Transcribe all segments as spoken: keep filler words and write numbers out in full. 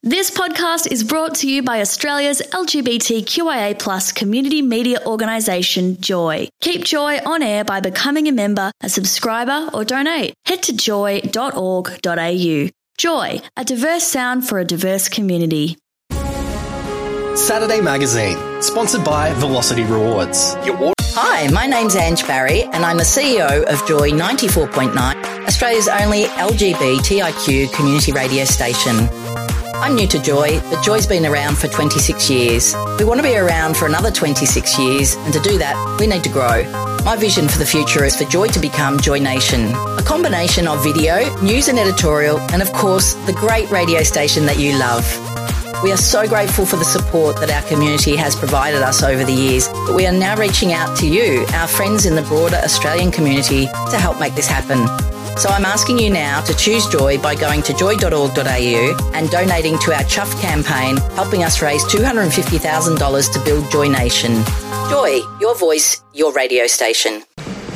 This podcast is brought to you by Australia's L G B T Q I A plus community media organisation, Joy. Keep Joy on air by becoming a member, a subscriber or donate. Head to joy dot org dot a u. Joy, a diverse sound for a diverse community. Saturday Magazine, sponsored by Velocity Rewards. Your Hi, my name's Ange Barry and I'm the C E O of Joy ninety-four point nine, Australia's only L G B T I Q community radio station. I'm new to Joy, but Joy's been around for twenty-six years. We want to be around for another twenty-six years, and to do that, we need to grow. My vision for the future is for Joy to become Joy Nation, a combination of video, news and editorial, and of course, the great radio station that you love. We are so grateful for the support that our community has provided us over the years, but we are now reaching out to you, our friends in the broader Australian community, to help make this happen. So I'm asking you now to choose Joy by going to joy dot org dot a u and donating to our Chuff campaign, helping us raise two hundred fifty thousand dollars to build Joy Nation. Joy, your voice, your radio station.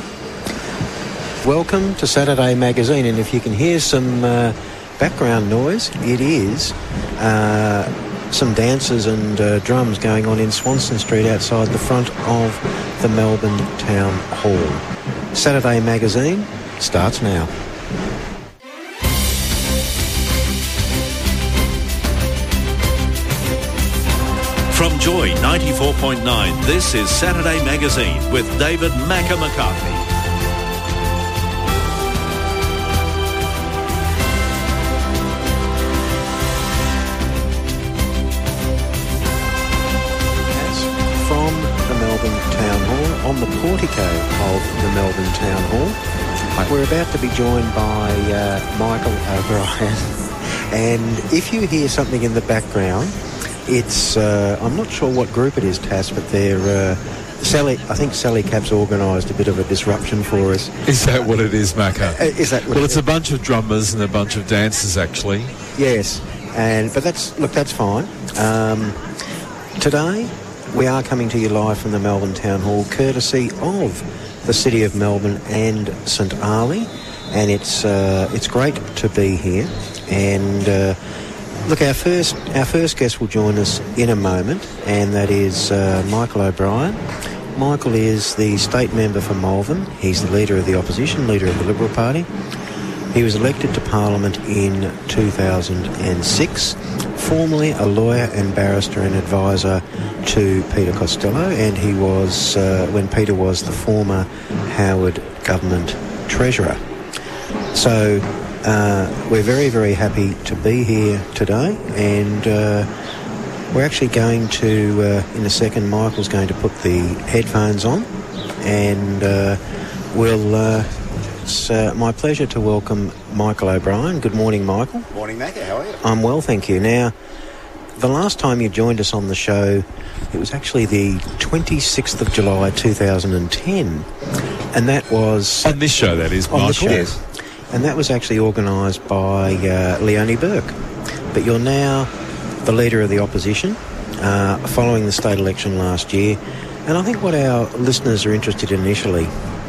Welcome to Saturday Magazine, and if you can hear some uh, background noise, it is uh, some dances and uh, drums going on in Swanston Street outside the front of the Melbourne Town Hall. Saturday Magazine starts now. From Joy ninety-four point nine, this is Saturday Magazine with David Macca McCarthy. From the Melbourne Town Hall, on the portico of the Melbourne Town Hall, we're about to be joined by uh, Michael O'Brien. And if you hear something in the background, it's, uh, I'm not sure what group it is, Tass, but they're, uh, Sally, I think Sally Cap's organised a bit of a disruption for us. Is that what it is, Macca? Uh, is that what well, it it's is? a bunch of drummers and a bunch of dancers, actually. Yes, and but that's, look, that's fine. Um, today, we are coming to you live from the Melbourne Town Hall, courtesy of the City of Melbourne and St Ali, and it's uh, it's great to be here. And uh, look, our first our first guest will join us in a moment, and that is uh, Michael O'Brien. Michael is the state member for Malvern. He's the leader of the opposition, leader of the Liberal Party. He was elected to Parliament in two thousand six, formerly a lawyer and barrister and advisor to Peter Costello, and he was, uh, when Peter was the former Howard Government Treasurer. So uh, we're very, very happy to be here today, and uh, we're actually going to, uh, in a second, Michael's going to put the headphones on, and uh, we'll... Uh, It's uh, my pleasure to welcome Michael O'Brien. Good morning, Michael. Morning, Macca. How are you? I'm well, thank you. Now, the last time you joined us on the show, it was actually the twenty-sixth of July two thousand ten, and that was... On this show, that is, on Michael. the show. And that was actually organised by uh, Leonie Burke. But you're now the leader of the opposition, uh, following the state election last year. And I think what our listeners are interested in initially...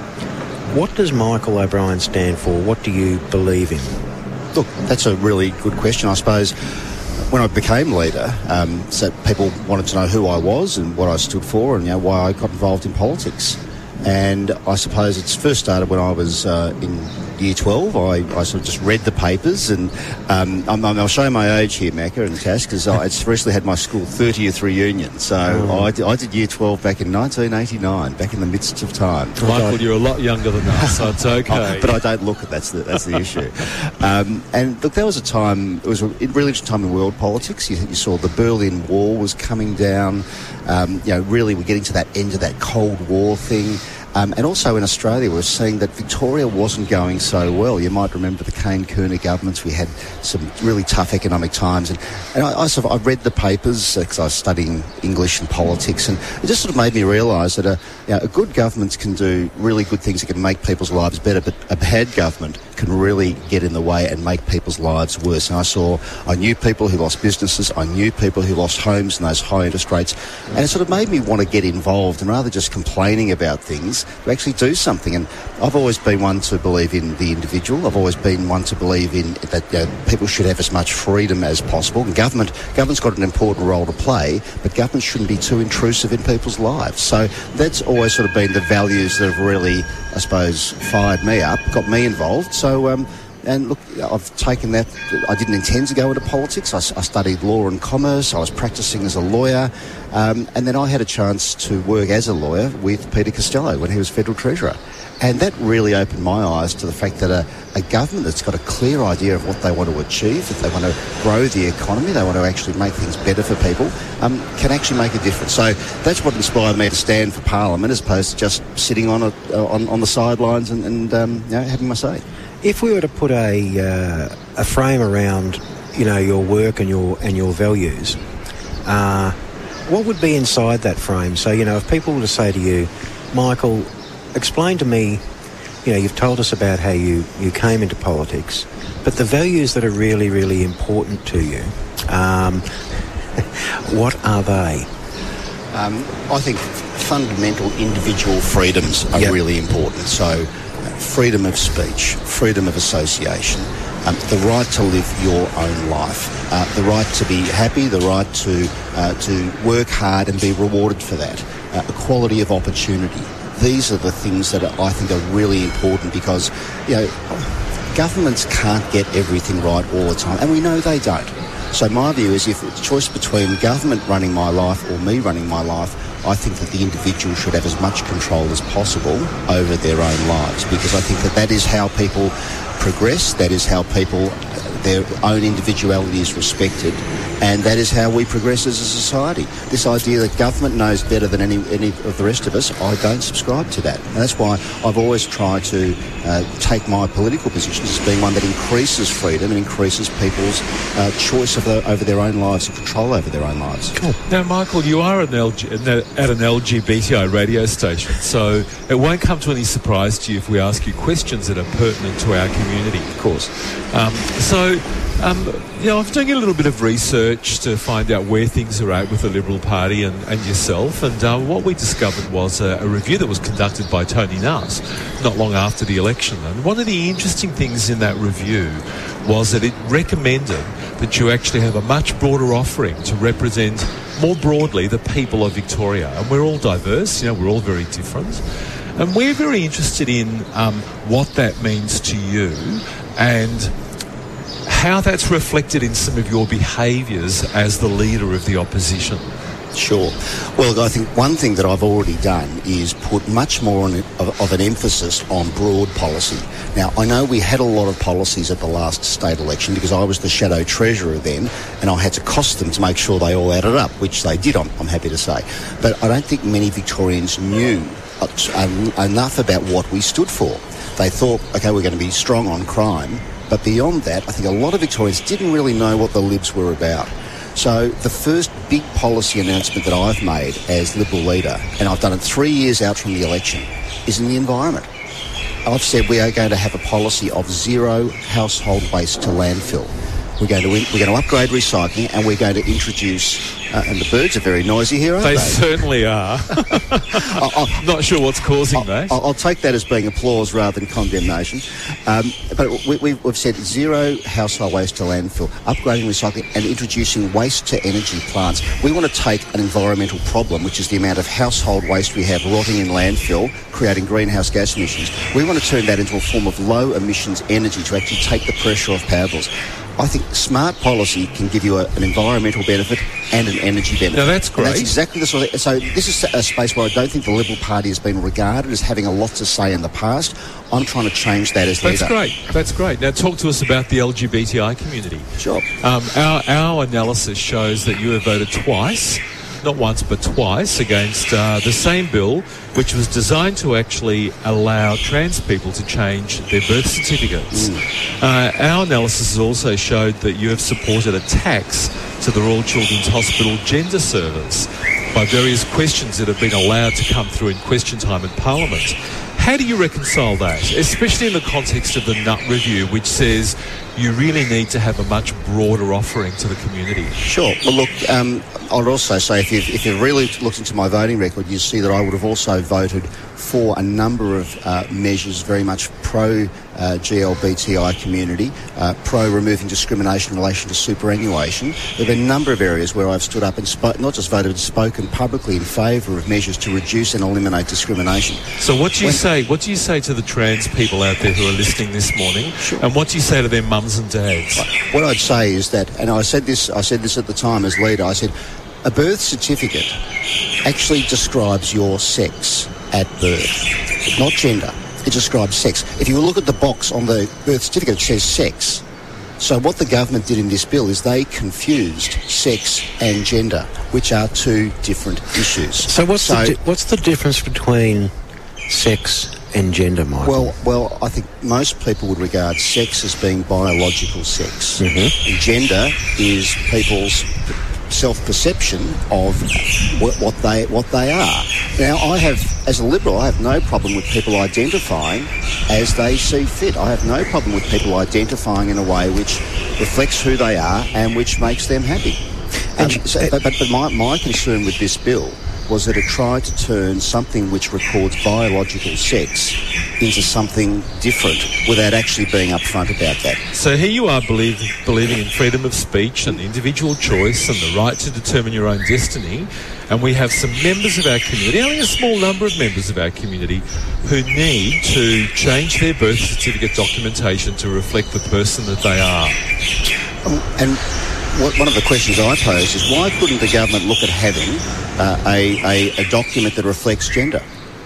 What does Michael O'Brien stand for? What do you believe in? Look, that's a really good question. I suppose when I became leader, um, so people wanted to know who I was and what I stood for and, you know, why I got involved in politics. And I suppose it's first started when I was uh, in year twelve. I, I sort of just read the papers, and um, I'm, I'll show my age here, Macca and Tash, because I it's recently had my school thirtieth reunion. So oh. I, did, I did year twelve back in nineteen eighty-nine, back in the midst of time. Michael, you're a lot younger than us, so it's okay. Oh, but I don't look it. That's the that's the issue. Um, and look, there was a time. It was a really interesting time in world politics. You, you saw the Berlin Wall was coming down. Um, you know, really, we're getting to that end of that Cold War thing. Um, and also in Australia, we're seeing that Victoria wasn't going so well. You might remember the Kane-Kerner governments. We had some really tough economic times. And, and I, I, sort of, I read the papers because uh, I was studying English and politics, and it just sort of made me realise that a, you know, a good government can do really good things that can make people's lives better, but a bad government can really get in the way and make people's lives worse. And I saw, I knew people who lost businesses, I knew people who lost homes and those high interest rates, and it sort of made me want to get involved and rather just complaining about things, to actually do something. And I've always been one to believe in the individual. I've always been one to believe in that uh, people should have as much freedom as possible. And government, government's got an important role to play, but government shouldn't be too intrusive in people's lives. So that's always sort of been the values that have really, I suppose, fired me up, got me involved. So, um, and look, I've taken that. I didn't intend to go into politics. I, I studied law and commerce. I was practising as a lawyer. Um, and then I had a chance to work as a lawyer with Peter Costello when he was Federal Treasurer. And that really opened my eyes to the fact that a, a government that's got a clear idea of what they want to achieve, if they want to grow the economy, they want to actually make things better for people, um, can actually make a difference. So that's what inspired me to stand for Parliament as opposed to just sitting on a, on, on the sidelines and, and um, you know, having my say. If we were to put a uh, a frame around, you know, your work and your and your values, uh, what would be inside that frame? So, you know, if people were to say to you, Michael, explain to me, you know, you've told us about how you, you came into politics, but the values that are really, really important to you, um, what are they? Um, I think fundamental individual freedoms are yep. really important. So freedom of speech, freedom of association, um, the right to live your own life, uh, the right to be happy, the right to, uh, to work hard and be rewarded for that, uh, equality of opportunity. These are the things that I think are really important because, you know, governments can't get everything right all the time, and we know they don't. So my view is if it's a choice between government running my life or me running my life, I think that the individual should have as much control as possible over their own lives, because I think that that is how people progress, that is how people, their own individuality is respected, and that is how we progress as a society. This idea that government knows better than any, any of the rest of us, I don't subscribe to that. And that's why I've always tried to uh, take my political positions as being one that increases freedom and increases people's uh, choice of the, over their own lives and control over their own lives. Cool. Now, Michael, you are an L G, at an L G B T I radio station, so it won't come to any surprise to you if we ask you questions that are pertinent to our community. Of course. Um, so... Um, you know, I was doing a little bit of research to find out where things are at with the Liberal Party and, and yourself, and uh, what we discovered was a, a review that was conducted by Tony Nuss not long after the election. And one of the interesting things in that review was that it recommended that you actually have a much broader offering to represent more broadly the people of Victoria. And we're all diverse, you know, we're all very different. And we're very interested in um, what that means to you and how that's reflected in some of your behaviours as the leader of the opposition. Sure. Well, I think one thing that I've already done is put much more on, of, of an emphasis on broad policy. Now, I know we had a lot of policies at the last state election because I was the shadow treasurer then, and I had to cost them to make sure they all added up, which they did, I'm, I'm happy to say. But I don't think many Victorians knew enough about what we stood for. They thought, OK, we're going to be strong on crime. But beyond that, I think a lot of Victorians didn't really know what the Libs were about. So the first big policy announcement that I've made as Liberal leader, and I've done it three years out from the election, is in the environment. I've said we are going to have a policy of zero household waste to landfill. We're going to we're going to upgrade recycling, and we're going to introduce. Uh, and the birds are very noisy here, aren't they? They certainly are. I'm not sure what's causing I'll, that. I'll, I'll take that as being applause rather than condemnation. Um, but we, we've, we've said zero household waste to landfill, upgrading recycling, and introducing waste-to-energy plants. We want to take an environmental problem, which is the amount of household waste we have rotting in landfill, creating greenhouse gas emissions. We want to turn that into a form of low-emissions energy to actually take the pressure off power bills. I think smart policy can give you a, an environmental benefit and an energy benefit. Now, that's great. And that's exactly the sort of... So this is a space where I don't think the Liberal Party has been regarded as having a lot to say in the past. I'm trying to change that as That's leader. great. That's great. Now, talk to us about the L G B T I community. Sure. Um, our, our analysis shows that you have voted twice, not once but twice, against uh, the same bill which was designed to actually allow trans people to change their birth certificates. Mm. Uh, our analysis has also showed that you have supported a tax to the Royal Children's Hospital Gender Service by various questions that have been allowed to come through in question time in Parliament. How do you reconcile that, especially in the context of the Nutt Review, which says you really need to have a much broader offering to the community? Sure. Well, look, um, I would also say if you've, if you've really looked into my voting record, you see that I would have also voted for a number of uh, measures very much pro-G L B T I community, uh, pro-removing discrimination in relation to superannuation. There have been a number of areas where I've stood up and spo- not just voted, but spoken publicly in favour of measures to reduce and eliminate discrimination. So what do you When- say? What do you say to the trans people out there who are listening this morning? Sure. And what do you say to their mums and dads? What I'd say is that, and I said this, I said this at the time as leader, I said, a birth certificate actually describes your sex at birth, not gender. It describes sex. If you look at the box on the birth certificate, it says sex. So what the government did in this bill is they confused sex and gender, which are two different issues. So what's So- the di- what's the difference between sex and gender, Michael? Well, well, I think most people would regard sex as being biological sex. Mm-hmm. Gender is people's self-perception of what, what they what they are. Now, I have, as a Liberal, I have no problem with people identifying as they see fit. I have no problem with people identifying in a way which reflects who they are and which makes them happy. Um, so, but but, but my, my concern with this bill was that it tried to turn something which records biological sex into something different without actually being upfront about that. So here you are believe, believing in freedom of speech and individual choice and the right to determine your own destiny, and we have some members of our community, only a small number of members of our community, who need to change their birth certificate documentation to reflect the person that they are. Um, and what, one of the questions I pose is, why couldn't the government look at having uh, a, a, a document that reflects gender?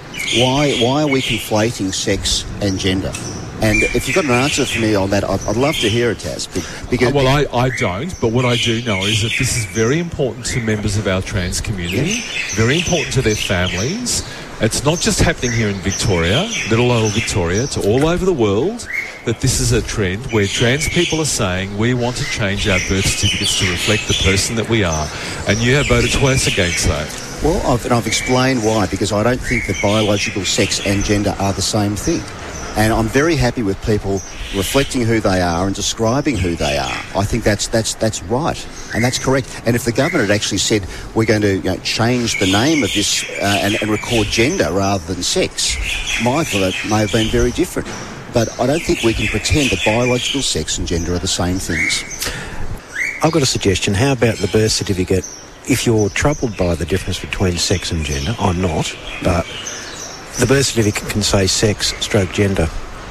Why why are we conflating sex and gender? And if you've got an answer for me on that, I'd, I'd love to hear it, Taz. Because well, I, I don't, but what I do know is that this is very important to members of our trans community, very important to their families. It's not just happening here in Victoria, little old Victoria, it's all over the world that this is a trend where trans people are saying we want to change our birth certificates to reflect the person that we are. And you have voted twice against that. Well, I've, and I've explained why, because I don't think that biological sex and gender are the same thing. And I'm very happy with people reflecting who they are and describing who they are. I think that's that's that's right and that's correct. And if the government had actually said we're going to, you know, change the name of this uh, and, and record gender rather than sex, my vote may have been very different. But I don't think we can pretend that biological sex and gender are the same things. I've got a suggestion. How about the birth certificate? If you're troubled by the difference between sex and gender, I'm not, but the birth certificate can say sex stroke gender.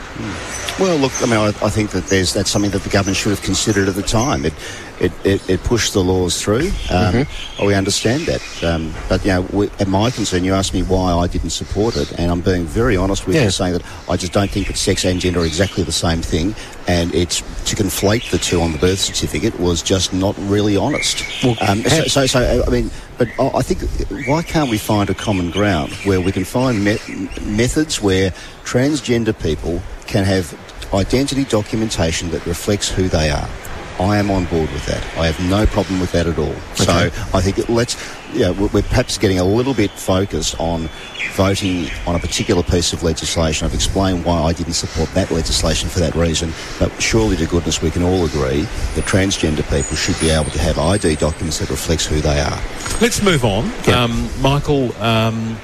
Well, look, I mean, I, I think that there's that's something that the government should have considered at the time. It it, it, it pushed the laws through. Um, mm-hmm. We understand that. Um, but, you know, we, at my concern, you asked me why I didn't support it, and I'm being very honest with yeah. you, saying that I just don't think that sex and gender are exactly the same thing, and it's to conflate the two on the birth certificate was just not really honest. Well, um, so, so, so, I mean, but I think, why can't we find a common ground where we can find me- methods where transgender people can have identity documentation that reflects who they are? I am on board with that. I have no problem with that at all. Okay. So I think let's, yeah, we're perhaps getting a little bit focused on voting on a particular piece of legislation. I've explained why I didn't support that legislation for that reason, but surely to goodness we can all agree that transgender people should be able to have I D documents that reflects who they are. Let's move on. Yeah. Um, Michael, um,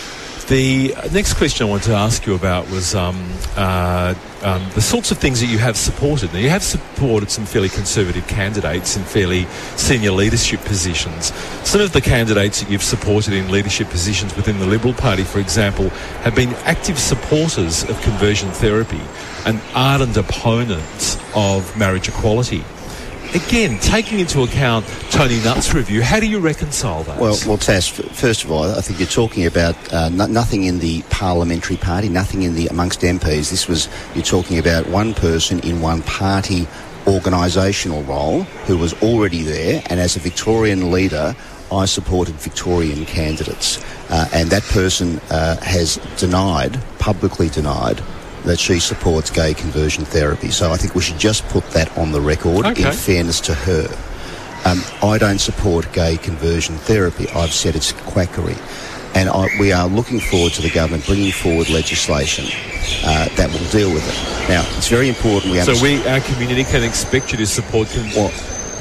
the next question I wanted to ask you about was um, uh, um, the sorts of things that you have supported. Now, you have supported some fairly conservative candidates in fairly senior leadership positions. Some of the candidates that you've supported in leadership positions within the Liberal Party, for example, have been active supporters of conversion therapy and ardent opponents of marriage equality. Again, taking into account Tony Nutt's review, how do you reconcile that? Well, well, Tass, first of all, I think you're talking about uh, no, nothing in the parliamentary party, nothing in the amongst M Ps. This was, you're talking about one person in one party organisational role who was already there, and as a Victorian leader, I supported Victorian candidates. Uh, and that person uh, has denied, publicly denied, that she supports gay conversion therapy. So I think we should just put that on the record okay. in fairness to her. Um, I don't support gay conversion therapy. I've said it's quackery. And I, we are looking forward to the government bringing forward legislation uh, that will deal with it. Now, it's very important we So understand... we, our community can expect you to support... Con- well,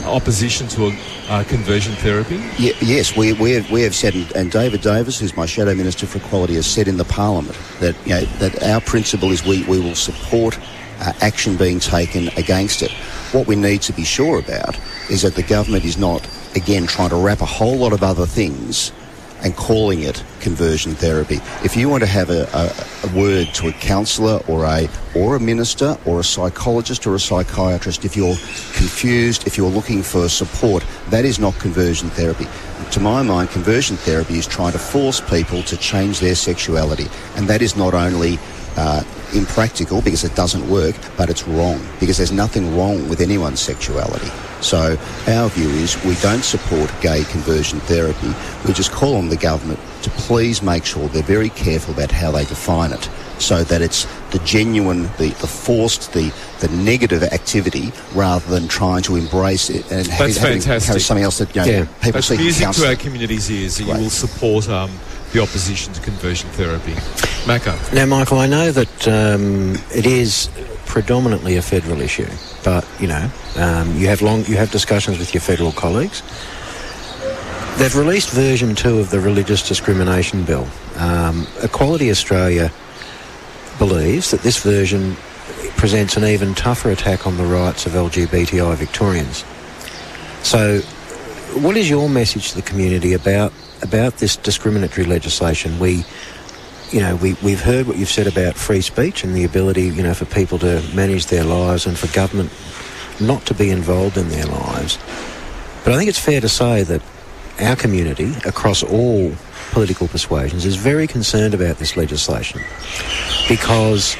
opposition to a uh, conversion therapy? Yeah, yes, we, we, have, we have said, and David Davis, who's my Shadow Minister for Equality, has said in the Parliament that, you know, that our principle is we, we will support uh, action being taken against it. What we need to be sure about is that the government is not, again, trying to wrap a whole lot of other things and calling it conversion therapy. If you want to have a, a, a word to a counsellor or a or a minister or a psychologist or a psychiatrist, if you're confused, if you're looking for support, that is not conversion therapy. To my mind, conversion therapy is trying to force people to change their sexuality, and that is not only uh, impractical because it doesn't work, but it's wrong because there's nothing wrong with anyone's sexuality. So our view is we don't support gay conversion therapy. We just call on the government to please make sure they're very careful about how they define it, so that it's the genuine, the, the forced, the, the negative activity, rather than trying to embrace it and That's having, fantastic. having something else that, you know, yeah. people That's seek music counsel. to our community's ears that Right. you will support um, the opposition to conversion therapy. Macca. Now, Michael, I know that um, it is predominantly a federal issue, but you know, um, you have long, you have discussions with your federal colleagues. They've released version two of the Religious Discrimination Bill. Um, Equality Australia believes that this version presents an even tougher attack on the rights of L G B T I Victorians. So, what is your message to the community about about this discriminatory legislation? We, you know, we, we've heard what you've said about free speech and the ability, you know, for people to manage their lives and for government not to be involved in their lives. But I think it's fair to say that our community, across all political persuasions, is very concerned about this legislation because,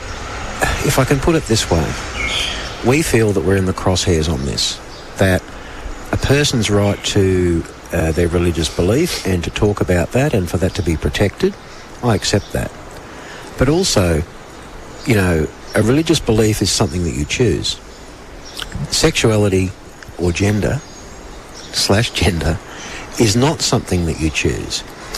if I can put it this way, we feel that we're in the crosshairs on this, that a person's right to Uh, their religious belief and to talk about that and for that to be protected, I accept that. But also, you know, a religious belief is something that you choose. Sexuality or gender, slash gender, is not something that you choose.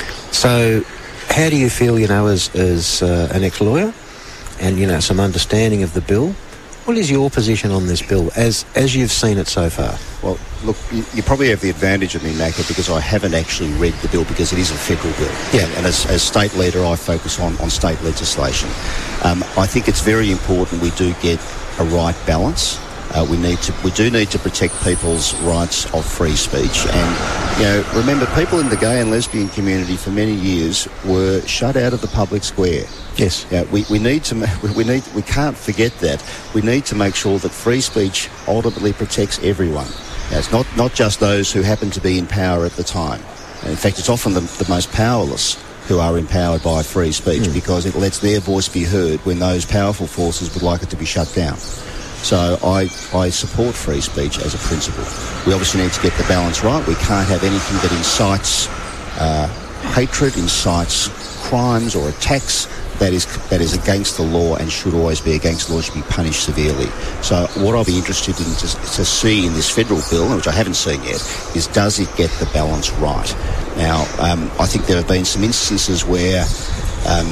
So how do you feel, you know, as, as uh, an ex-lawyer and, you know, some understanding of the bill, what is your position on this bill as as you've seen it so far? Well, look, you, you probably have the advantage of me, Macca, because I haven't actually read the bill because it is a federal bill. Yeah. And, and as, as state leader, I focus on, on state legislation. Um, I think it's very important we do get a right balance. Uh, we need to, we do need to protect people's rights of free speech. And, you know, remember, people in the gay and lesbian community for many years were shut out of the public square. Yes. Yeah, we, we need to we need we can't forget that. We need to make sure that free speech ultimately protects everyone. Now, it's not, not just those who happen to be in power at the time. In fact, it's often the, the most powerless who are empowered by free speech mm. because it lets their voice be heard when those powerful forces would like it to be shut down. So I, I support free speech as a principle. We obviously need to get the balance right. We can't have anything that incites uh, hatred, incites crimes or attacks that is that is against the law and should always be against the law, should be punished severely. So what I'll be interested in to, to see in this federal bill, which I haven't seen yet, is does it get the balance right? Now, um, I think there have been some instances where um,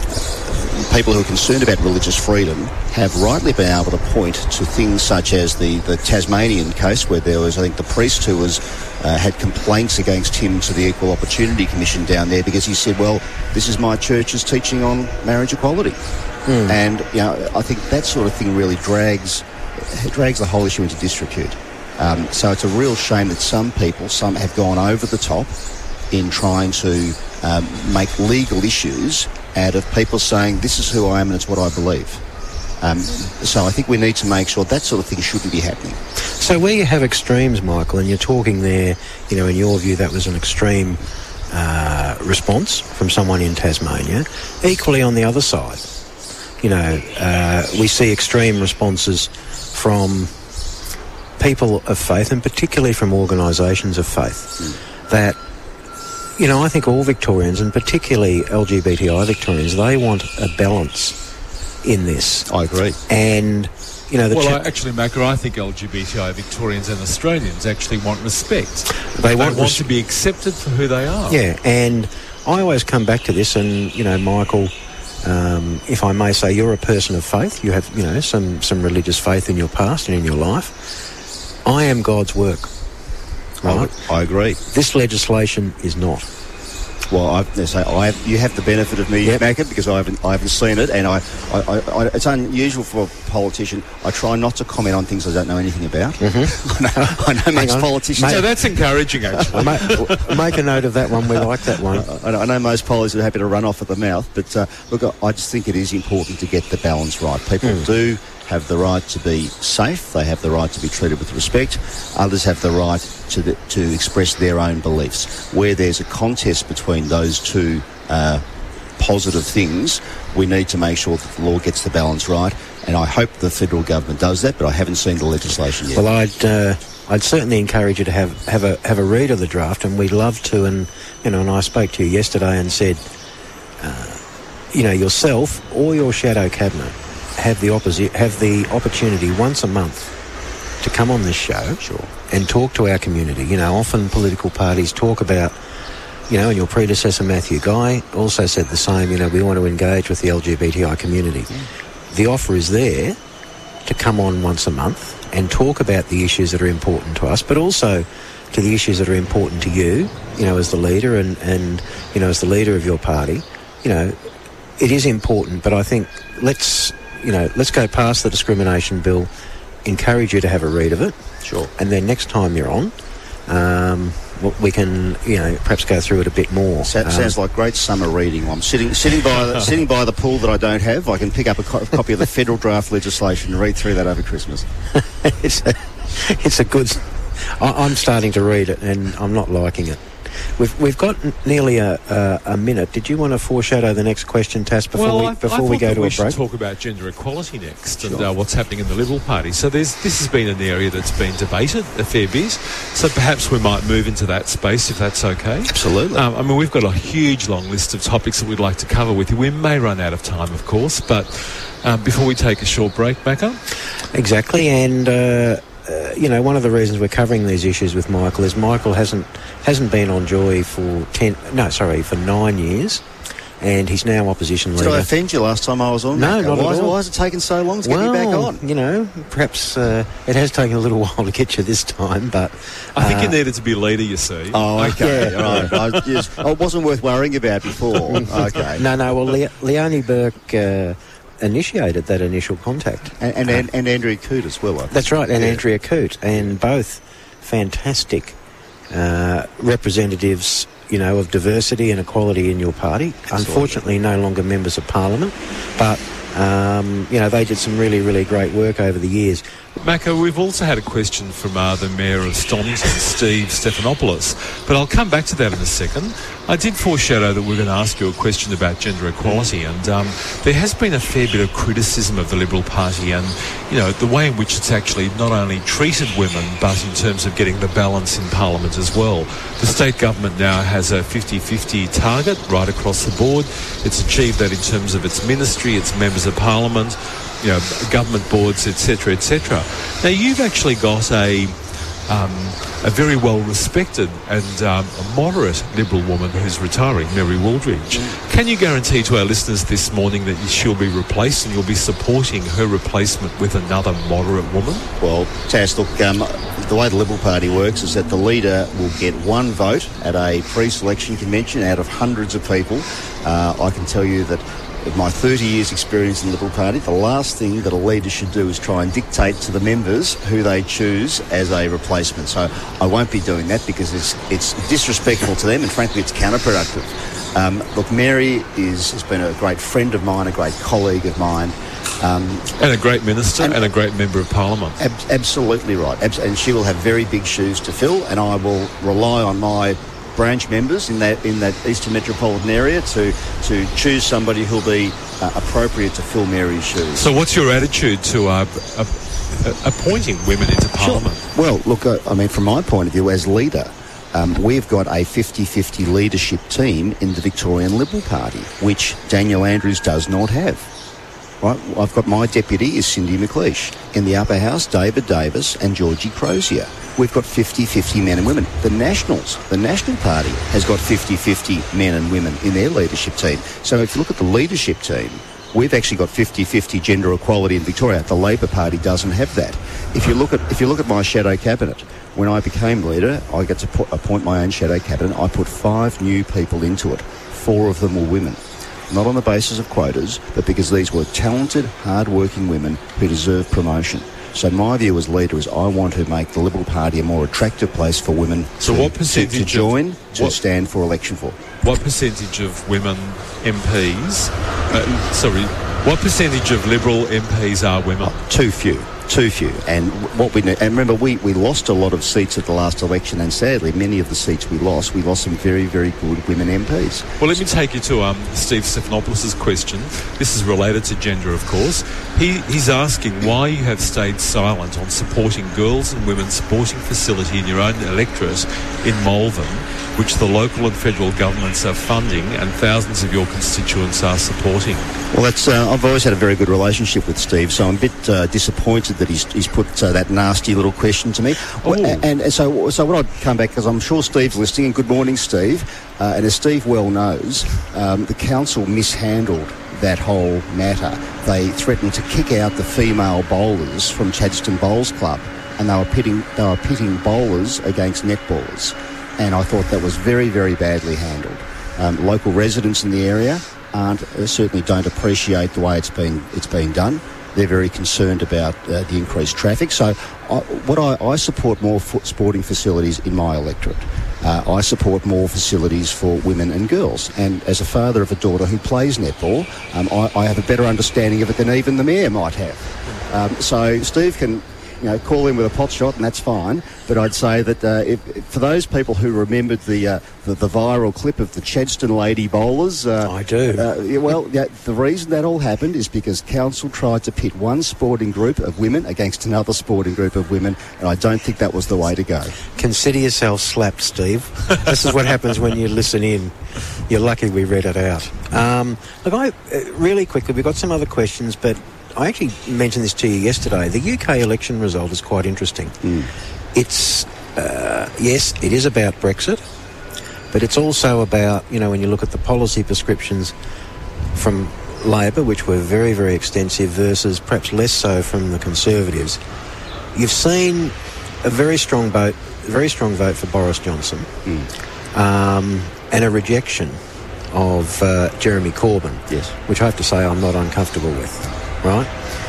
people who are concerned about religious freedom have rightly been able to point to things such as the, the Tasmanian case, where there was, I think, the priest who was uh, had complaints against him to the Equal Opportunity Commission down there because he said, well, this is my church's teaching on marriage equality. Mm. And, you know, I think that sort of thing really drags drags the whole issue into disrepute. Um, so it's a real shame that some people, some have gone over the top in trying to um, make legal issues out of people saying, this is who I am and it's what I believe. Um, so I think we need to make sure that sort of thing shouldn't be happening. So where you have extremes, Michael, and you're talking there, you know, in your view, that was an extreme uh, response from someone in Tasmania. Equally on the other side, you know, uh, we see extreme responses from people of faith, and particularly from organisations of faith, mm. that, you know, I think all Victorians, and particularly L G B T I Victorians, they want a balance in this. I agree. And, you know, the well, cha- I, actually, Macca, I think L G B T I Victorians and Australians actually want respect. They, they want, want res- to be accepted for who they are. Yeah, and I always come back to this, and, you know, Michael, um, if I may say, you're a person of faith. You have, you know, some, some religious faith in your past and in your life. I am God's work. Right? I, I agree. This legislation is not. Well, I, say, I have, you have the benefit of me, Yep. Macca, because I haven't, I haven't seen it, and I, I, I, I, it's unusual for a politician. I try not to comment on things I don't know anything about. Mm-hmm. I know, I know most on. politicians. Mate, So that's encouraging, actually. make, make a note of that one. We like that one. I know, I know most politicians are happy to run off at the mouth, but uh, look, I just think it is important to get the balance right. People Mm. do have the right to be safe. They have the right to be treated with respect. Others have the right to the, to express their own beliefs. Where there's a contest between those two uh, positive things, we need to make sure that the law gets the balance right. And I hope the federal government does that, but I haven't seen the legislation yet. Well, I'd uh, I'd certainly encourage you to have, have a have a read of the draft, and we'd love to. And you know, and I spoke to you yesterday and said, uh, you know, yourself or your shadow cabinet have the opposite have the opportunity once a month to come on this show, Sure. and talk to our community. You know, often political parties talk about, you know, and your predecessor Matthew Guy also said the same. You know, we want to engage with the L G B T I community. Mm. The offer is there to come on once a month and talk about the issues that are important to us, but also to the issues that are important to you, you know, as the leader and, and you know, as the leader of your party. You know, it is important, but I think let's, you know, let's go past the discrimination bill, encourage you to have a read of it. Sure. And then next time you're on, um, we can, you know, perhaps go through it a bit more. So, Um, sounds like great summer reading. I'm sitting sitting by the, sitting by the pool that I don't have. I can pick up a, co- a copy of the federal draft legislation and read through that over Christmas. it's a, it's a good. I, I'm starting to read it, and I'm not liking it. We've we've got n- nearly a, a a minute. Did you want to foreshadow the next question, Tass, before well, we I, before I we thought go that to we a should break? talk about gender equality next and uh, what's happening in the Liberal Party. So there's this has been an area that's been debated a fair bit. So perhaps we might move into that space if that's okay. Absolutely. Um, I mean, we've got a huge long list of topics that we'd like to cover with you. We may run out of time, of course, but um, before we take a short break, Macca. Exactly, and uh, uh, you know, one of the reasons we're covering these issues with Michael is Michael hasn't hasn't been on Joy for ten, no, sorry, for nine years, and he's now opposition Did leader. I offend you last time I was on? No, Macca? not why at is, all. Why has it taken so long to well, get me back on? you know, perhaps uh, it has taken a little while to get you this time, but I think uh, you needed to be leader, you see. Oh, okay. Yeah. All right. I, just, I wasn't worth worrying about before. Okay. No, no. Well, Le- Leonie Burke uh, initiated that initial contact. And, and, and, and Andrea Coote as well. I think. That's right, and Yeah. Andrea Coote, and both fantastic uh, representatives, you know, of diversity and equality in your party. Absolutely. Unfortunately, no longer members of Parliament, but um, you know, they did some really, really great work over the years. Macca, we've also had a question from uh, the Mayor of Stonnington, Steve Stephanopoulos, but I'll come back to that in a second. I did foreshadow that we're going to ask you a question about gender equality, and um, there has been a fair bit of criticism of the Liberal Party and, you know, the way in which it's actually not only treated women, but in terms of getting the balance in Parliament as well. The state government now has a fifty-fifty target right across the board. It's achieved that in terms of its ministry, its members of Parliament, you know, government boards, et cetera, et cetera. Now, you've actually got a um, a very well-respected and um, a moderate Liberal woman who's retiring, Mary Wooldridge. Can you guarantee to our listeners this morning that she'll be replaced and you'll be supporting her replacement with another moderate woman? Well, Tass, look, um, the way the Liberal Party works is that the leader will get one vote at a pre-selection convention out of hundreds of people. Uh, I can tell you that with my thirty years experience in the Liberal Party, the last thing that a leader should do is try and dictate to the members who they choose as a replacement. So I won't be doing that because it's it's disrespectful to them and frankly it's counterproductive. Um, look, Mary is, has been a great friend of mine, a great colleague of mine. Um, And a great minister and, and a great member of Parliament. ab- absolutely right. Abs- and she will have very big shoes to fill, and I will rely on my branch members in that in that Eastern Metropolitan area to to choose somebody who'll be uh, appropriate to fill Mary's shoes. So what's your attitude to uh, uh, uh, appointing women into Parliament? Well, look, uh, I mean, from my point of view as leader, um, we've got a fifty-fifty leadership team in the Victorian Liberal Party, which Daniel Andrews does not have. Right? I've got my deputy is Cindy McLeish. In the upper house, David Davis and Georgie Crozier. We've got fifty-fifty men and women. The Nationals, the National Party, has got fifty-fifty men and women in their leadership team. So if you look at the leadership team, we've actually got fifty-fifty gender equality in Victoria. The Labor Party doesn't have that. If you look at if you look at my shadow cabinet, when I became leader, I get to put, appoint my own shadow cabinet. I put five new people into it. Four of them were women. Not on the basis of quotas, but because these were talented, hard-working women who deserve promotion. So my view as leader is I want to make the Liberal Party a more attractive place for women so to, what percentage to, to join, of, to what, stand for election for. What percentage of women M Ps, uh, sorry, what percentage of Liberal M Ps are women? Oh, too few. Too few. And what we and remember, we, we lost a lot of seats at the last election, and sadly, many of the seats we lost, we lost some very, very good women M Ps. Well, let me take you to um, Steve Stephanopoulos' question. This is related to gender, of course. He, he's asking why you have stayed silent on supporting girls and women's sporting facility in your own electorate in Malvern, which the local and federal governments are funding and thousands of your constituents are supporting. Well, that's uh, I've always had a very good relationship with Steve, so I'm a bit uh, disappointed that he's, he's put uh, that nasty little question to me. Oh. And, and so, so what I'd come back, because I'm sure Steve's listening, and good morning, Steve. Uh, and as Steve well knows, um, the council mishandled that whole matter. They threatened to kick out the female bowlers from Chadstone Bowls Club, and they were pitting they were pitting bowlers against netballers. And I thought that was very, very badly handled. Um, local residents in the area aren't uh, certainly don't appreciate the way it's been it's been done. They're very concerned about uh, the increased traffic. So, I, what I, I support more f- sporting facilities in my electorate. Uh, I support more facilities for women and girls. And as a father of a daughter who plays netball, um, I, I have a better understanding of it than even the mayor might have. Um, so, Steve can. You know, call in with a pot shot and that's fine. But I'd say that uh, if, if, for those people who remembered the, uh, the the viral clip of the Chadstone lady bowlers, uh, I do. Uh, yeah, well, yeah, the reason that all happened is because council tried to pit one sporting group of women against another sporting group of women, and I don't think that was the way to go. Consider yourself slapped, Steve. This is what happens when you listen in. You're lucky we read it out. Um, look, I uh, really quickly, we've got some other questions, but I actually mentioned this to you yesterday. The U K election result is quite interesting. Mm. It's, uh, yes, it is about Brexit, but it's also about, you know, when you look at the policy prescriptions from Labor, which were very, very extensive, versus perhaps less so from the Conservatives. You've seen a very strong vote, a very strong vote for Boris Johnson, mm. um, and a rejection of uh, Jeremy Corbyn, yes, which I have to say I'm not uncomfortable with. Right?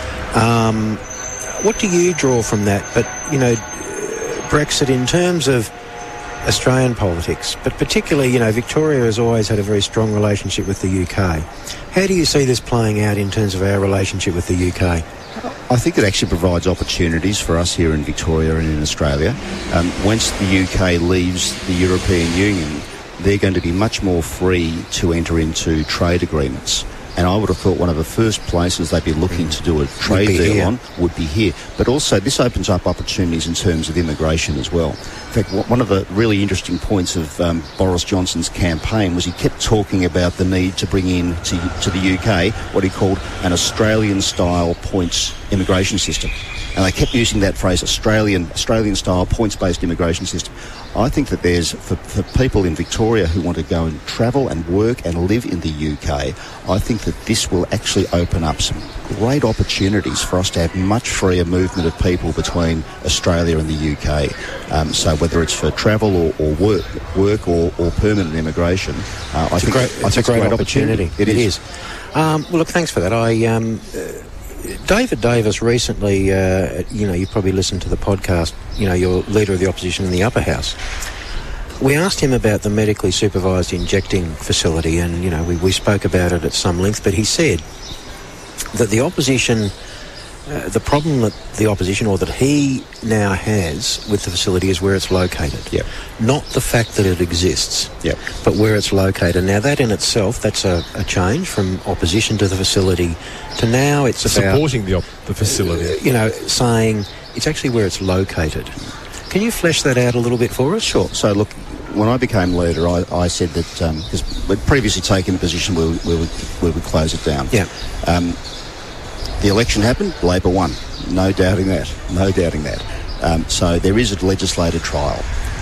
Um, what do you draw from that? But, you know, Brexit in terms of Australian politics, but particularly, you know, Victoria has always had a very strong relationship with the U K. How do you see this playing out in terms of our relationship with the U K? I think it actually provides opportunities for us here in Victoria and in Australia. Um, once the U K leaves the European Union, they're going to be much more free to enter into trade agreements. And I would have thought one of the first places they'd be looking to do a trade deal here. on would be here. But also this opens up opportunities in terms of immigration as well. In fact, one of the really interesting points of um, Boris Johnson's campaign was he kept talking about the need to bring in to, to the U K what he called an Australian-style points immigration system. And they kept using that phrase, Australian, Australian-style points-based immigration system. I think that there's, for, for people in Victoria who want to go and travel and work and live in the U K, I think that this will actually open up some great opportunities for us to have much freer movement of people between Australia and the U K. Um, so whether it's for travel or, or work, work or, or permanent immigration, uh, I it's think, a great, I it's think a great, great opportunity. opportunity. It, it is. is. Um, well, look, thanks for that. I... Um, uh, David Davis recently, uh, you know, you probably listened to the podcast, you know, you're leader of the opposition in the upper house. We asked him about the medically supervised injecting facility and, you know, we, we spoke about it at some length, but he said that the opposition, uh, the problem that the opposition or that he now has with the facility is where it's located. Yep. Not the fact that it exists, yep, but where it's located. Now that in itself, that's a, a change from opposition to the facility to now it's about supporting the, op- the facility. Uh, you know, saying it's actually where it's located. Can you flesh that out a little bit for us? Sure. So look, when I became leader, I, I said that because um, we'd previously taken a position where we, where we, where we close it down. Yeah. Um, the election happened. Labor won. No doubting that. No doubting that. Um, so there is a legislated trial.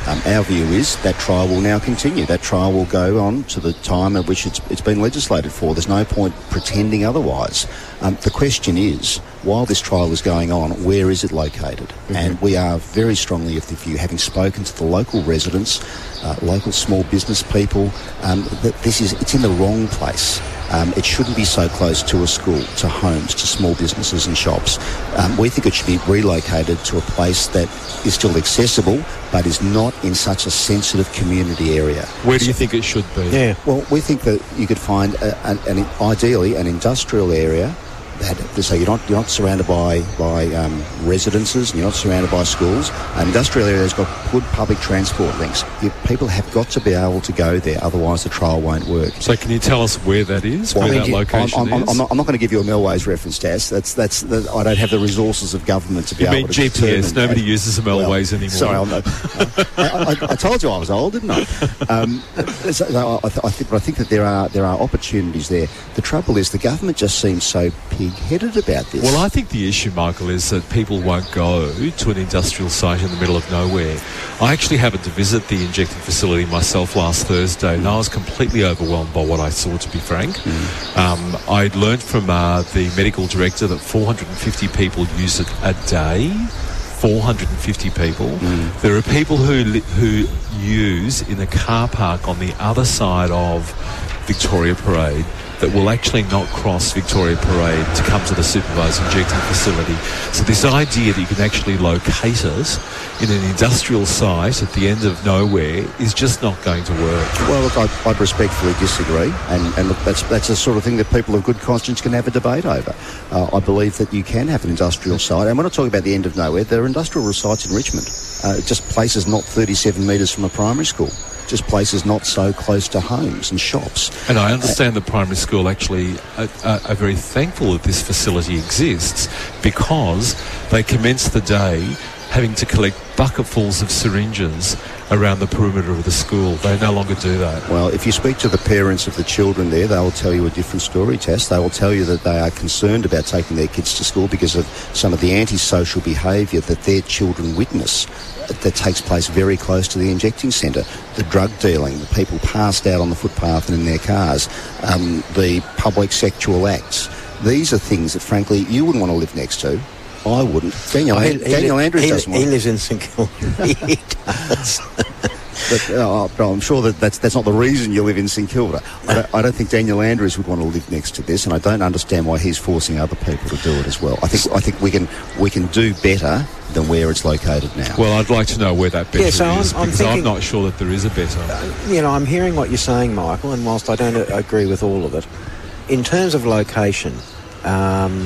Um, our view is that trial will now continue. That trial will go on to the time at which it's, it's been legislated for. There's no point pretending otherwise. Um, the question is, while this trial is going on, where is it located? Mm-hmm. And we are very strongly of the view, having spoken to the local residents, uh, local small business people, um, that this is it's in the wrong place. Um, it shouldn't be so close to a school, to homes, to small businesses and shops. Um, we think it should be relocated to a place that is still accessible, but is not in such a sensitive community area. Where do you think it should be? Yeah, well, we think that you could find, a, an, an, ideally, an industrial area that, so you're not you're not surrounded by by um, residences, and you're not surrounded by schools. An industrial area has got good public transport links. You, people have got to be able to go there, otherwise the trial won't work. So can you tell us where that is? Well, where I mean, that you, location I'm, I'm, is? I'm not, I'm not going to give you a Melways reference, Tess. That's that's. that I don't have the resources of government to be you able mean to G P S? determine Nobody that. uses a Melways well, anymore. Sorry, I'm not, I, I, I told you I was old, didn't I? Um, so, no, I, I think, but I think that there are there are opportunities there. The trouble is the government just seems so pig-headed about this. Well, I think the issue, Michael, is that people won't go to an industrial site in the middle of nowhere. I actually happened to visit the injecting facility myself last Thursday, and I was completely overwhelmed by what I saw, to be frank. Mm. Um, I learned from uh, the medical director that four hundred fifty people use it a day. four hundred fifty people. Mm. There are people who li- who use in a car park on the other side of Victoria Parade that will actually not cross Victoria Parade to come to the supervised injecting facility. So this idea that you can actually locate it in an industrial site at the end of nowhere is just not going to work. Well, look, I'd, I'd respectfully disagree, and, and look, that's that's the sort of thing that people of good conscience can have a debate over. Uh, I believe that you can have an industrial site, and when I talk about the end of nowhere, there are industrial sites in Richmond, uh, just places not thirty-seven metres from a primary school. Just places not so close to homes and shops. And I understand uh, the primary school actually are, are, are very thankful that this facility exists because they commence the day having to collect bucketfuls of syringes around the perimeter of the school. They no longer do that. Well, if you speak to the parents of the children there, they will tell you a different story, Tess. They will tell you that they are concerned about taking their kids to school because of some of the antisocial behaviour that their children witness that takes place very close to the injecting centre. The drug dealing, the people passed out on the footpath and in their cars, um, the public sexual acts. These are things that, frankly, you wouldn't want to live next to. I wouldn't. Daniel, he, Daniel he, Andrews he, doesn't he want. lives in St Kilda. He does. But, uh, but I'm sure that that's, that's not the reason you live in St Kilda. I don't, I don't think Daniel Andrews would want to live next to this, and I don't understand why he's forcing other people to do it as well. I think I think we can we can do better than where it's located now. Well, I'd like to know where that better yeah, so is, I'm, I'm because thinking, I'm not sure that there is a better. Uh, you know, I'm hearing what you're saying, Michael, and whilst I don't uh, agree with all of it, in terms of location, um,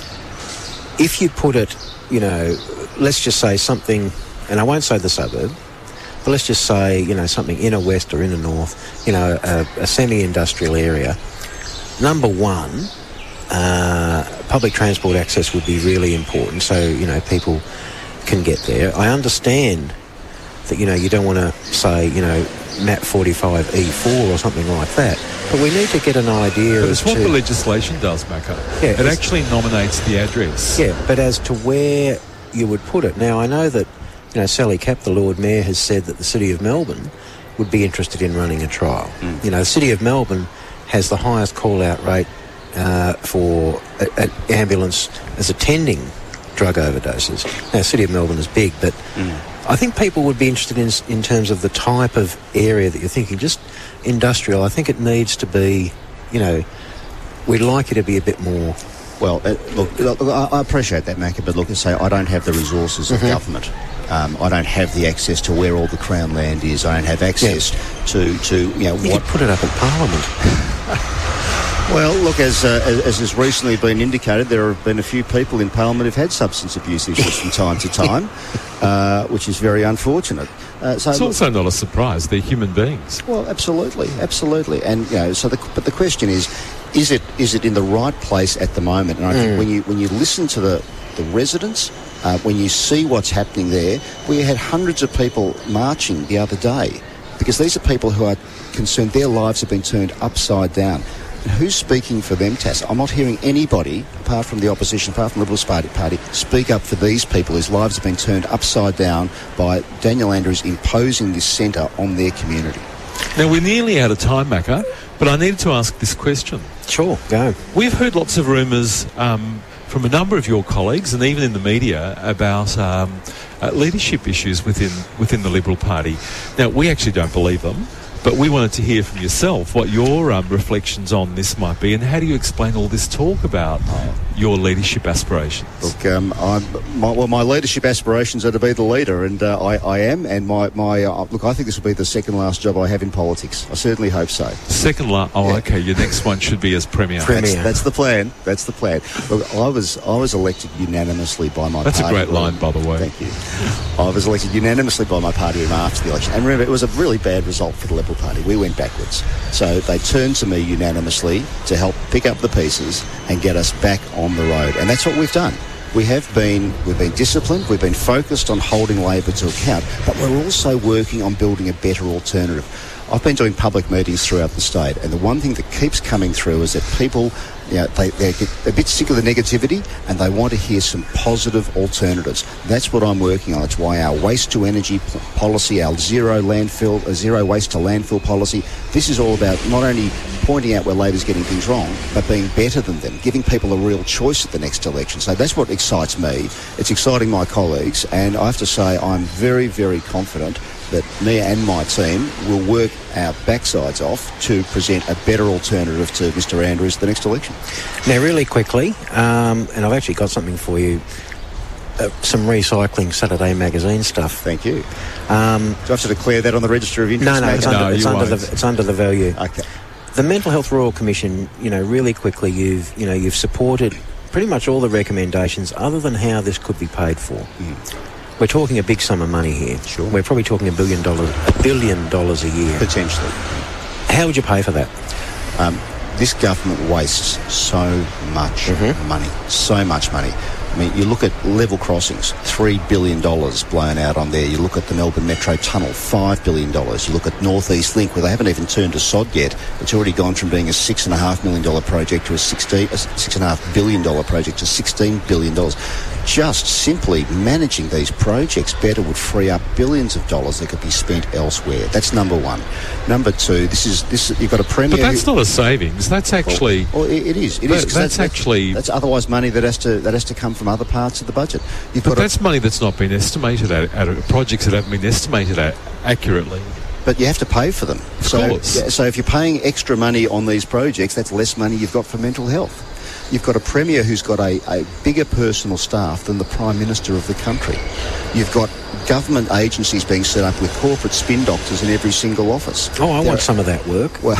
if you put it, you know, let's just say something, and I won't say the suburb, but let's just say, you know, something inner west or inner north, you know, a, a semi-industrial area. Number one, uh, public transport access would be really important, so, you know, people can get there. I understand that, you know, you don't want to say, you know, M A P forty-five E four or something like that, but we need to get an idea But as it's what to... the legislation does, Macca. Yeah, it actually nominates the address. Yeah, but as to where you would put it. Now, I know that, you know, Sally Capp, the Lord Mayor, has said that the City of Melbourne would be interested in running a trial. Mm. You know, the City of Melbourne has the highest call-out rate uh, for an ambulance as attending drug overdoses. Now, the City of Melbourne is big, but mm. I think people would be interested in in terms of the type of area that you're thinking. Just industrial, I think it needs to be, you know, we'd like it to be a bit more... Well, uh, look, look, I appreciate that, Macca, but look, I say I don't have the resources of mm-hmm. government. Um, I don't have the access to where all the Crown land is. I don't have access yeah. to, to, you know... You what... could put it up at Parliament. Well, look, as, uh, as as has recently been indicated, there have been a few people in Parliament who've had substance abuse issues from time to time, uh, which is very unfortunate. Uh, so it's look, also not a surprise. They're human beings. Well, absolutely, absolutely. And, you know, so the, but the question is, is it is it in the right place at the moment? And I mm. think when you when you listen to the, the residents, uh, when you see what's happening there, we had hundreds of people marching the other day because these are people who are concerned. Their lives have been turned upside down. who's speaking for them, Tass? I'm not hearing anybody, apart from the opposition, apart from the Liberal Party, Party, speak up for these people whose lives have been turned upside down by Daniel Andrews imposing this centre on their community. Now, we're nearly out of time, Macca, but I needed to ask this question. Sure, go. We've heard lots of rumours um, from a number of your colleagues and even in the media about um, uh, leadership issues within within the Liberal Party. Now, we actually don't believe them, but we wanted to hear from yourself what your um, reflections on this might be, and how do you explain all this talk about your leadership aspirations? Look, um, I'm, my, well, my leadership aspirations are to be the leader, and uh, I, I am. And my, my uh, look, I think this will be the second last job I have in politics. I certainly hope so. Second last? Oh, yeah. Okay. Your next one should be as premier. Premier. That's, that's the plan. That's the plan. Look, I was I was elected unanimously by my. That's party. a great line, by the way. Thank you. I was elected unanimously by my party after the election, and remember, it was a really bad result for the Liberal Party. We went backwards, so they turned to me unanimously to help pick up the pieces and get us back on the road, and that's what we've done. We have been, we've been disciplined, we've been focused on holding Labor to account, but we're also working on building a better alternative. I've been doing public meetings throughout the state, and the one thing that keeps coming through is that people, you know, they, they get a bit sick of the negativity and they want to hear some positive alternatives. That's what I'm working on. It's why our waste to energy p- policy, our zero landfill, uh, zero waste to landfill policy, this is all about not only pointing out where Labor's getting things wrong, but being better than them, giving people a real choice at the next election. So that's what excites me. It's exciting my colleagues, and I have to say I'm very, very confident that me and my team will work our backsides off to present a better alternative to Mister Andrews the next election. Now, really quickly, um, and I've actually got something for you, uh, some recycling Saturday magazine stuff. Thank you. Um, Do I have to declare that on the Register of Interest? no, no, it's, No, under, it's, you under won't. the, it's under the value. Okay. The Mental Health Royal Commission, you know, really quickly, you've, you know, you've supported pretty much all the recommendations other than how this could be paid for. Mm. We're talking a big sum of money here. Sure. We're probably talking a billion dollars, a billion dollars a year. Potentially. How would you pay for that? Um, this government wastes so much Mhm. money, so much money. I mean, you look at level crossings, three billion dollars blown out on there. You look at the Melbourne Metro Tunnel, five billion dollars. You look at North East Link, where they haven't even turned to sod yet. It's already gone from being a six point five million dollars project to a, sixteen, a six point five billion dollars project to sixteen billion dollars. Just simply managing these projects better would free up billions of dollars that could be spent elsewhere. That's number one. Number two, this is this. You've got a premier. But that's who, not a savings. That's actually. Well, it, it is. It That- is. 'cause that's actually- That's otherwise money that has to that has to come from other parts of the budget. You've But got. that's money that's not been estimated at, at projects that haven't been estimated at accurately. A, but you have to pay for them. Of so, course. yeah, so if you're paying extra money on these projects, that's less money you've got for mental health. You've got a premier who's got a, a bigger personal staff than the Prime Minister of the country. You've got government agencies being set up with corporate spin doctors in every single office. Oh, I There- want some of that work. Well,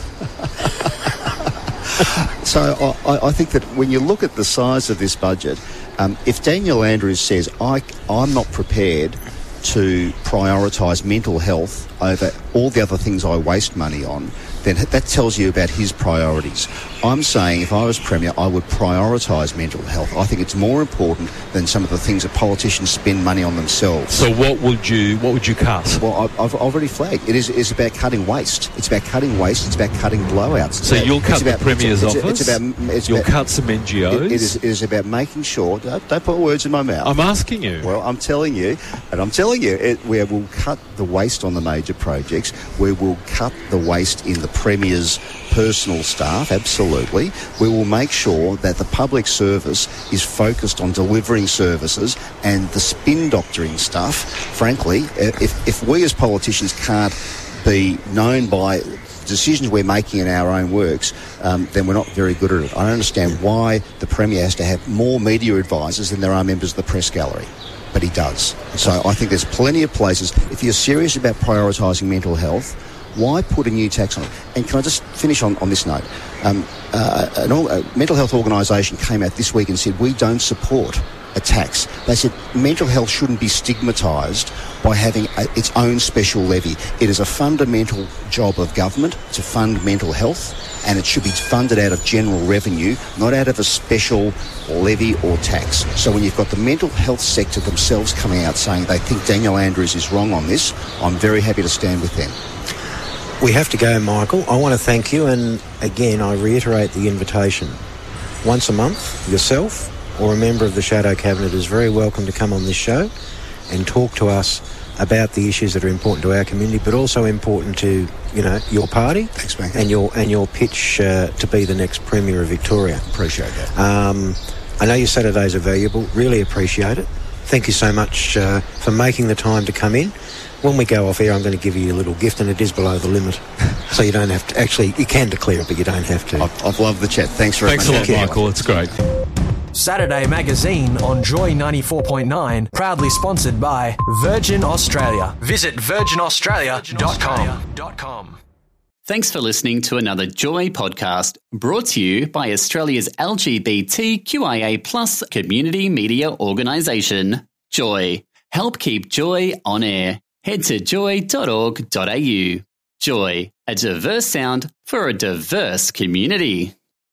so I, I think that when you look at the size of this budget, um, if Daniel Andrews says, I, I'm not prepared to prioritise mental health over all the other things I waste money on, then that tells you about his priorities. I'm saying if I was Premier, I would prioritise mental health. I think it's more important than some of the things that politicians spend money on themselves. So what would you what would you cut? Well, I've, I've already flagged. It is it's about cutting waste. It's about cutting waste. It's about cutting blowouts. It's So about- you'll cut it's the about- Premier's it's, office? It's about. It's You'll about, cut some N G Os? It, it, is, it is about making sure. Don't, don't put words in my mouth. I'm asking you. Well, I'm telling you, and I'm telling you, it, where we'll cut the waste on the major projects, where we'll cut the waste in the Premier's personal staff, absolutely. We will make sure that the public service is focused on delivering services, and the spin doctoring stuff, frankly, if, if we as politicians can't be known by decisions we're making in our own works, um, then we're not very good at it. I don't understand why the Premier has to have more media advisors than there are members of the press gallery. But he does. So I think there's plenty of places. If you're serious about prioritising mental health, why put a new tax on it? And can I just finish on, on this note? Um, uh, an all, a mental health organisation came out this week and said, we don't support a tax. They said mental health shouldn't be stigmatised by having a, its own special levy. It is a fundamental job of government to fund mental health, and it should be funded out of general revenue, not out of a special levy or tax. So when you've got the mental health sector themselves coming out saying they think Daniel Andrews is wrong on this, I'm very happy to stand with them. We have to go, Michael. I want to thank you, and again, I reiterate the invitation. Once a month, yourself or a member of the Shadow Cabinet is very welcome to come on this show and talk to us about the issues that are important to our community, but also important to, you know, your party. Thanks, mate. And your and your pitch uh, to be the next Premier of Victoria. Appreciate that. Um, I know your Saturdays are valuable. Really appreciate it. Thank you so much uh, for making the time to come in. When we go off air, I'm going to give you a little gift, and it is below the limit. So you don't have to... Actually, you can declare it, but you don't have to. I've, I've loved the chat. Thanks very Thanks much. a lot, Michael. It's great. Saturday Magazine on Joy ninety-four point nine, proudly sponsored by Virgin Australia. Visit virgin australia dot com. Thanks for listening to another Joy podcast brought to you by Australia's L G B T Q I A plus community media organisation, Joy. Help keep Joy on air. Head to joy dot org dot a u. Joy, a diverse sound for a diverse community.